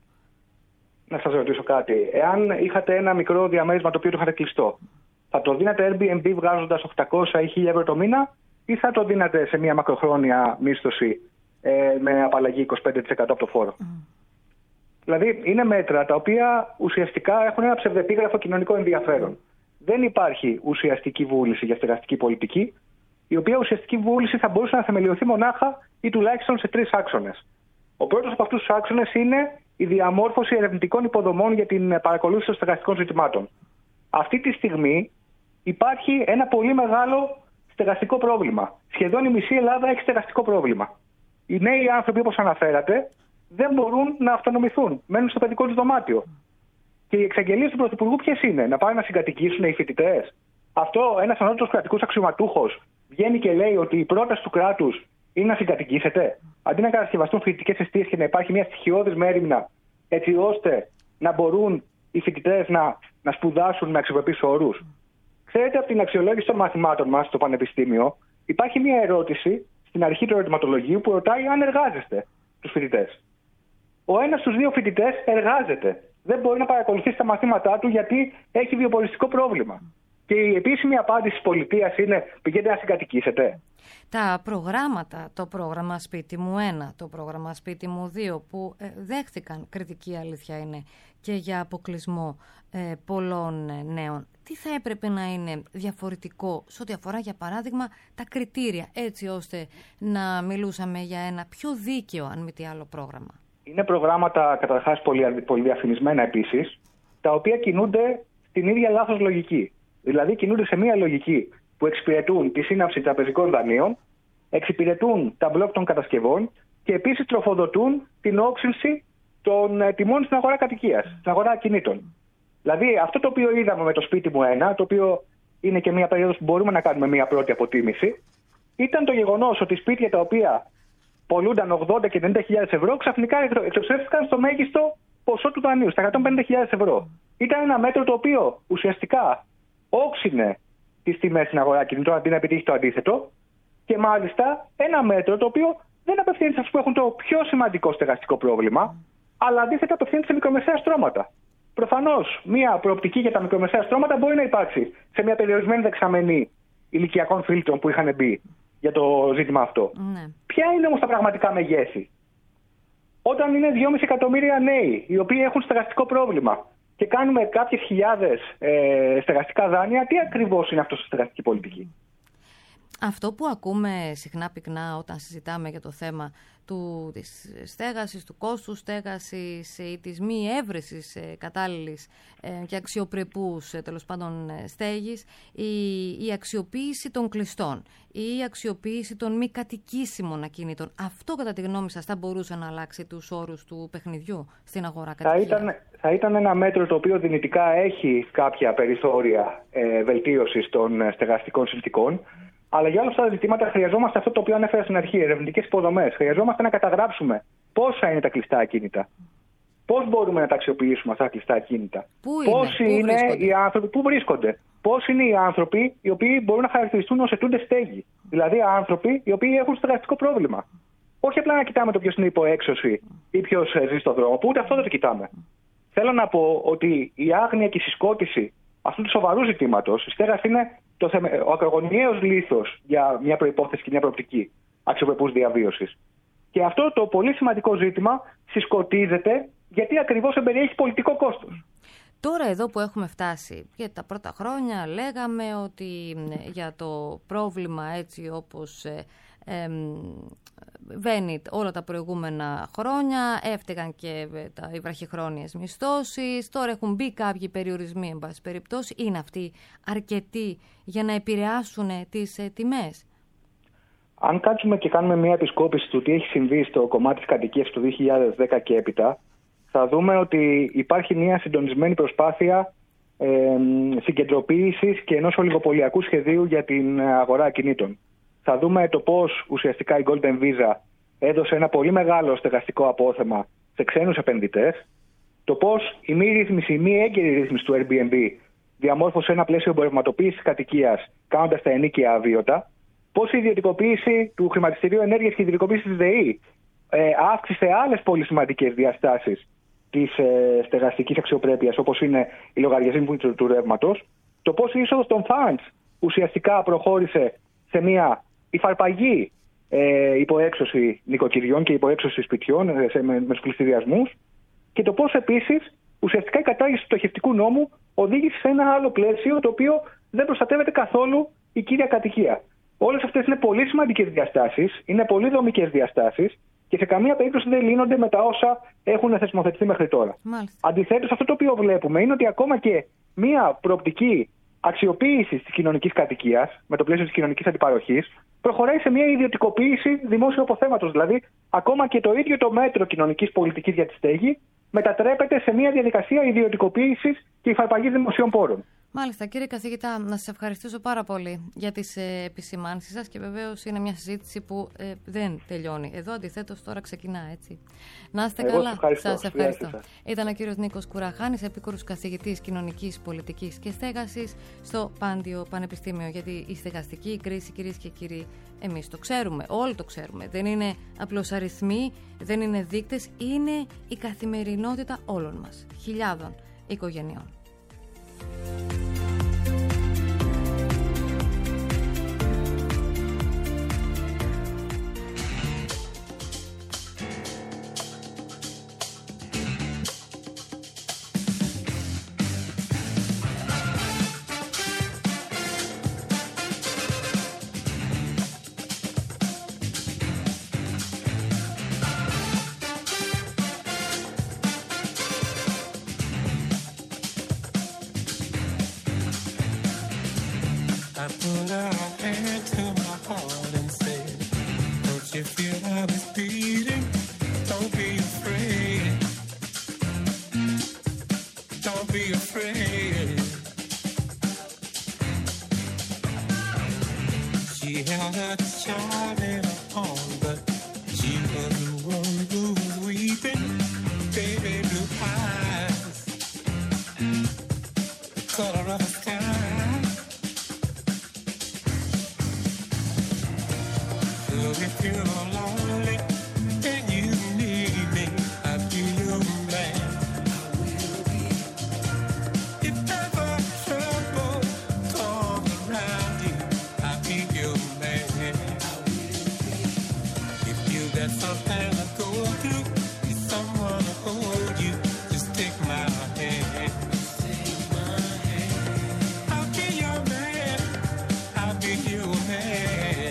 Να σας ρωτήσω κάτι. Εάν είχατε ένα μικρό διαμέρισμα το οποίο το είχατε κλειστό, θα το δίνατε Airbnb βγάζοντας 800 ή 1000 ευρώ το μήνα, ή θα το δίνατε σε μια μακροχρόνια μίσθωση με απαλλαγή 25% από το φόρο? Δηλαδή, είναι μέτρα τα οποία ουσιαστικά έχουν ένα ψευδεπίγραφο κοινωνικό ενδιαφέρον. Δεν υπάρχει ουσιαστική βούληση για στεγαστική πολιτική, η οποία ουσιαστική βούληση θα μπορούσε να θεμελιωθεί μονάχα ή τουλάχιστον σε 3 άξονες. Ο πρώτος από αυτούς τους άξονες είναι η διαμόρφωση ερευνητικών υποδομών για την παρακολούθηση των στεγαστικών ζητημάτων. Αυτή τη στιγμή υπάρχει ένα πολύ μεγάλο στεγαστικό πρόβλημα. Σχεδόν η μισή Ελλάδα έχει στεγαστικό πρόβλημα. Οι νέοι άνθρωποι, όπως αναφέρατε, δεν μπορούν να αυτονομηθούν. Μένουν στο παιδικό τους δωμάτιο. Και οι εξαγγελίες του Πρωθυπουργού ποιες είναι? Να πάνε να συγκατοικήσουν οι φοιτητές? Αυτό ένας ανώτατος κρατικός αξιωματούχος βγαίνει και λέει ότι η πρόταση του κράτους είναι να συγκατοικήσετε? Αντί να κατασκευαστούν φοιτητικές εστίες και να υπάρχει μια στοιχειώδης μέριμνα, έτσι ώστε να μπορούν οι φοιτητές να σπουδάσουν με αξιοπρεπείς όρους. Ξέρετε, από την αξιολόγηση των μαθημάτων μας στο Πανεπιστήμιο, υπάρχει μια ερώτηση στην αρχή του ερωτηματολογίου που ρωτάει αν εργάζεστε τους φοιτητές. Ο ένας στους 2 φοιτητές εργάζεται. Δεν μπορεί να παρακολουθήσει τα μαθήματά του γιατί έχει βιοπολιστικό πρόβλημα. Και η επίσημη απάντηση της πολιτείας είναι: πηγαίνετε να συγκατοικήσετε. Τα προγράμματα, το πρόγραμμα Σπίτι μου 1, το πρόγραμμα Σπίτι μου 2, που δέχτηκαν κριτική, αλήθεια είναι, και για αποκλεισμό πολλών νέων. Τι θα έπρεπε να είναι διαφορετικό σε ό,τι αφορά, για παράδειγμα, τα κριτήρια, έτσι ώστε να μιλούσαμε για ένα πιο δίκαιο, αν μη τι άλλο, πρόγραμμα? Είναι προγράμματα καταρχάς πολύ διαφημισμένα επίσης, τα οποία κινούνται στην ίδια λάθος λογική. Δηλαδή κινούνται σε μια λογική που εξυπηρετούν τη σύναψη τραπεζικών δανείων, εξυπηρετούν τα μπλοκ των κατασκευών και επίσης τροφοδοτούν την όξυνση των τιμών στην αγορά κατοικίας, στην αγορά ακινήτων. Δηλαδή αυτό το οποίο είδαμε με το Σπίτι μου 1, το οποίο είναι και μια περίοδος που μπορούμε να κάνουμε μια πρώτη αποτίμηση, ήταν το γεγονός ότι σπίτια τα οποία πολλούνταν 80 και 90.000 ευρώ ξαφνικά εξωστρέφθηκαν στο μέγιστο ποσό του δανείου, στα 150.000 ευρώ. Ήταν ένα μέτρο το οποίο ουσιαστικά όξινε τις τιμές στην αγορά κινητών αντί να επιτύχει το αντίθετο, και μάλιστα ένα μέτρο το οποίο δεν απευθύνεται σε αυτούς που έχουν το πιο σημαντικό στεγαστικό πρόβλημα, αλλά αντίθετα απευθύνεται σε μικρομεσαία στρώματα. Προφανώς, μια προοπτική για τα μικρομεσαία στρώματα μπορεί να υπάρξει σε μια περιορισμένη δεξαμενή ηλικιακών φίλτρων που είχαν μπει για το ζήτημα αυτό. Ναι. Ποια είναι όμως τα πραγματικά μεγέθη? Όταν είναι 2,5 εκατομμύρια νέοι οι οποίοι έχουν στεγαστικό πρόβλημα και κάνουμε κάποιες χιλιάδες στεγαστικά δάνεια, τι ακριβώς είναι αυτό στη στεγαστική πολιτική? Αυτό που ακούμε συχνά πυκνά όταν συζητάμε για το θέμα της στέγασης, του κόστους στέγασης ή της μη έβρεσης κατάλληλης και αξιοπρεπούς τέλος πάντων στέγης, η αξιοποίηση των κλειστών ή η αξιοποίηση των μη κατοικήσιμων ακινήτων. Αυτό κατά τη γνώμη σας θα μπορούσε να αλλάξει τους όρους του παιχνιδιού στην αγορά κατοικία? Θα ήταν ένα μέτρο το οποίο δυνητικά έχει κάποια περιθώρια βελτίωσης των στεγαστικών συνθηκών. Αλλά για όλα αυτά τα ζητήματα χρειαζόμαστε αυτό το οποίο ανέφερα στην αρχή, ερευνητικές υποδομές. Χρειαζόμαστε να καταγράψουμε πόσα είναι τα κλειστά ακίνητα. Πώς μπορούμε να τα αξιοποιήσουμε αυτά τα κλειστά ακίνητα? Πόσοι είναι οι άνθρωποι που βρίσκονται? Πώς είναι οι άνθρωποι οι οποίοι μπορούν να χαρακτηριστούν ως αιτούντες στέγη? Δηλαδή άνθρωποι οι οποίοι έχουν στεγαστικό πρόβλημα. Όχι απλά να κοιτάμε το ποιος είναι υποέξωση ή ποιος ζει στον δρόμο, που ούτε αυτό δεν το κοιτάμε. Θέλω να πω ότι η άγνοια και η συσκότηση αυτού του σοβαρού ζητήματος, η στέγαση είναι ο ακρογωνιαίος λίθος για μια προϋπόθεση και μια προοπτική αξιοπρεπούς διαβίωσης. Και αυτό το πολύ σημαντικό ζήτημα συσκοτίζεται γιατί ακριβώς εμπεριέχει πολιτικό κόστος. Τώρα εδώ που έχουμε φτάσει, για τα πρώτα χρόνια λέγαμε ότι για το πρόβλημα έτσι όπως βαίνει όλα τα προηγούμενα χρόνια, έφταιγαν και οι βραχυχρόνιες μισθώσεις, τώρα έχουν μπει κάποιοι περιορισμοί, εν πάση περιπτώσει. Είναι αυτοί αρκετοί για να επηρεάσουν τις τιμές? Αν κάτσουμε και κάνουμε μια επισκόπηση του τι έχει συμβεί στο κομμάτι της κατοικίας του 2010 και έπειτα, θα δούμε ότι υπάρχει μια συντονισμένη προσπάθεια συγκεντροποίησης και ενός ολιγοπωλιακού σχεδίου για την αγορά ακινήτων. Θα δούμε το πώς ουσιαστικά η Golden Visa έδωσε ένα πολύ μεγάλο στεγαστικό απόθεμα σε ξένους επενδυτές, το πώς η μη ρύθμιση, η μη έγκαιρη ρύθμιση του Airbnb διαμόρφωσε ένα πλαίσιο εμπορευματοποίησης κατοικίας, κάνοντας τα ενοίκια αβίωτα, πώς η ιδιωτικοποίηση του χρηματιστηρίου ενέργειας και η ιδιωτικοποίηση της ΔΕΗ αύξησε άλλες πολύ σημαντικές διαστάσεις της στεγαστικής αξιοπρέπειας, όπως είναι οι λογαριασμοί του ρεύματος, το πώς η είσοδος των funds ουσιαστικά προχώρησε σε μια υφαρπαγή υποέξωση νοικοκυριών και υποέξωση σπιτιών με τους πληστηριασμούς, και το πώς επίσης ουσιαστικά η κατάργηση του στοχευτικού νόμου οδήγησε σε ένα άλλο πλαίσιο το οποίο δεν προστατεύεται καθόλου η κύρια κατοικία. Όλες αυτές είναι πολύ σημαντικές διαστάσεις, είναι πολύ δομικές διαστάσεις και σε καμία περίπτωση δεν λύνονται με τα όσα έχουν θεσμοθετηθεί μέχρι τώρα. Αντιθέτως, αυτό το οποίο βλέπουμε είναι ότι ακόμα και μία προοπτική αξιοποίηση της κοινωνικής κατοικίας, με το πλαίσιο της κοινωνικής αντιπαροχής, προχωράει σε μια ιδιωτικοποίηση δημόσιου αποθέματος. Δηλαδή, ακόμα και το ίδιο το μέτρο κοινωνικής πολιτικής για τη στέγη μετατρέπεται σε μια διαδικασία ιδιωτικοποίησης και υφαρπαγής δημοσίων πόρων. Μάλιστα, κύριε καθηγητά, να σας ευχαριστήσω πάρα πολύ για τις επισημάνσεις σας και βεβαίως είναι μια συζήτηση που δεν τελειώνει. Εδώ αντιθέτως τώρα ξεκινά, έτσι. Να είστε καλά. Σας ευχαριστώ. Ήταν ο κύριος Νίκος Κουραχάνης, επίκουρος καθηγητής κοινωνικής πολιτικής και στέγασης στο Πάντιο Πανεπιστήμιο. Γιατί η στεγαστική κρίση, κυρίες και κύριοι, εμείς το ξέρουμε, όλοι το ξέρουμε. Δεν είναι απλώς αριθμοί, δεν είναι δείκτες, είναι η καθημερινότητα όλων μας, χιλιάδων οικογενειών. Put our hand to my heart and said, don't you feel how it's beating? Don't be afraid. Don't be afraid. She held her child in her arms, but she was the one who was weeping. Baby blue eyes, the color of the sky. If you're lonely and you need me, I'll be your man. I will be. If ever trouble comes around you, I'll be your man. I will be. If you got something to go through, need someone to hold you, just take my hand. Take my hand. I'll be your man. I'll be your man.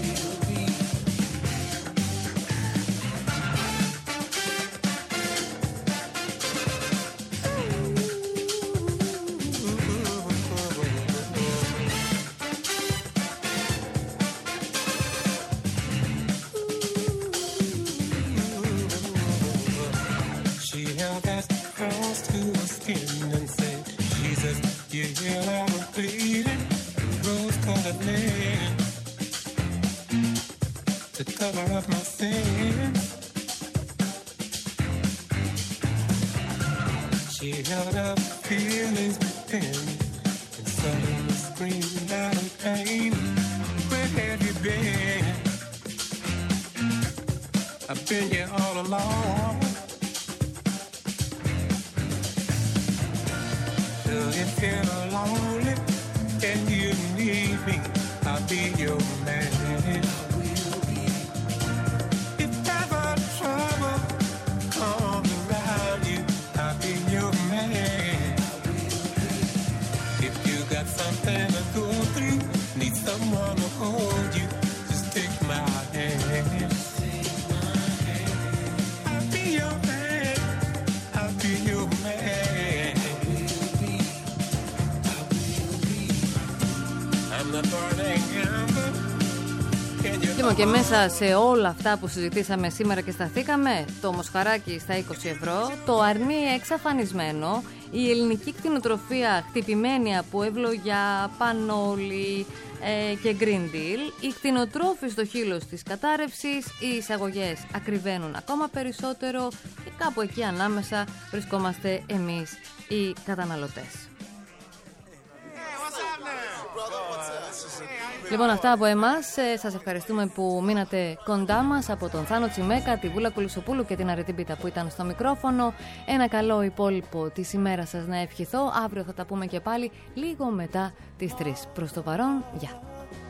And said, Jesus, you heal our bleeding, rose-colored land to cover up my sin. She held up feelings within and suddenly screamed out in pain. Where have you been? I've been here all along. If you're lonely and you need me, I'll be your man. I will be. If ever trouble comes around you, I'll be your man. I will be. If you got something to go through, need someone to hold you, just take my hand. Take my hand. I'll be your man. I'll be your man. I'm the burning ember. Can Λοιπόν, και μέσα σε όλα αυτά που συζητήσαμε σήμερα και σταθήκαμε, το μοσχαράκι στα 20 ευρώ, το αρνί εξαφανισμένο, η ελληνική κτηνοτροφία χτυπημένη από εύλογια, πανόλη και Green Deal, οι κτηνοτρόφοι στο χείλος της κατάρρευσης, οι εισαγωγές ακριβένουν ακόμα περισσότερο και κάπου εκεί ανάμεσα βρισκόμαστε εμείς οι καταναλωτές. Λοιπόν, αυτά από εμάς. Σας ευχαριστούμε που μείνατε κοντά μας. Από τον Θάνο Τσιμέκα, τη Βούλα Κουλουσοπούλου και την Αρετή Πίτα που ήταν στο μικρόφωνο. Ένα καλό υπόλοιπο της ημέρας σας να ευχηθώ. Αύριο θα τα πούμε και πάλι λίγο μετά τις 3. Προς το παρόν, γεια.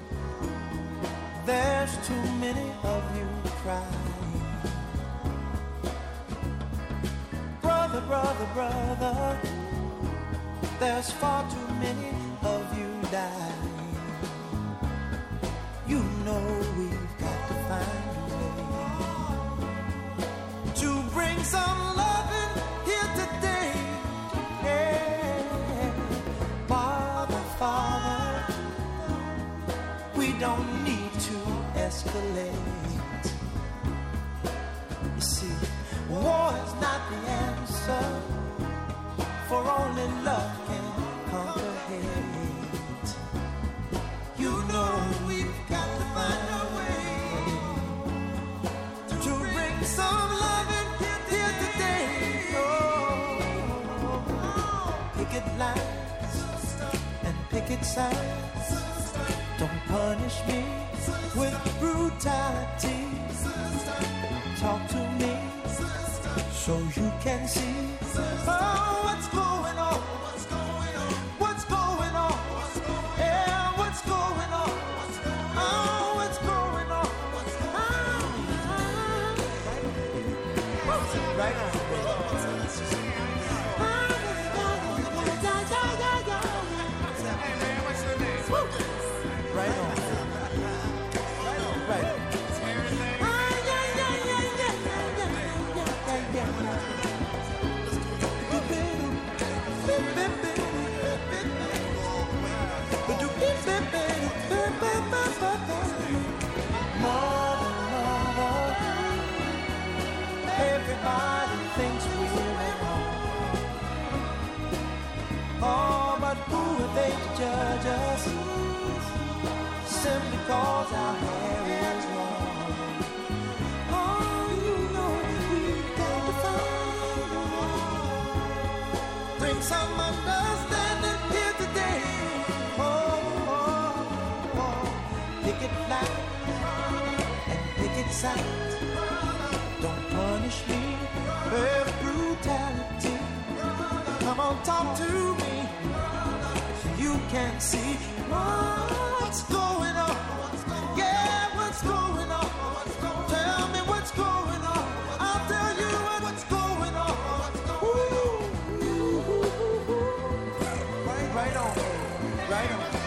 There's too many of you crying. Brother, brother, brother, there's far too many of you dying. You know we've got to find a way to bring some loving here today. Yeah. Father, Father, we don't need to escalate. You see, war is not the answer, for only love can conquer hate. You know we've got to find a way to bring some loving here today. Oh, picket lines and picket signs. Don't punish me with brutality. Talk to me so you can see what's going on. What's going on? Yeah, what's going on? Oh, what's going on? Right on. Right on. Right on. Everybody thinks we're at home. Oh, but who are they to judge us? Simply cause our hair is long. Oh, you know we've got to find a way. Bring some understanding here today. Oh, oh, oh. Picket line and picket sign. Don't punish me with brutality. Come on, talk to me so you can see what's going on. Yeah, what's going on? Tell me what's going on. I'll tell you what's going on. Ooh, ooh, ooh, ooh. Right on, right on.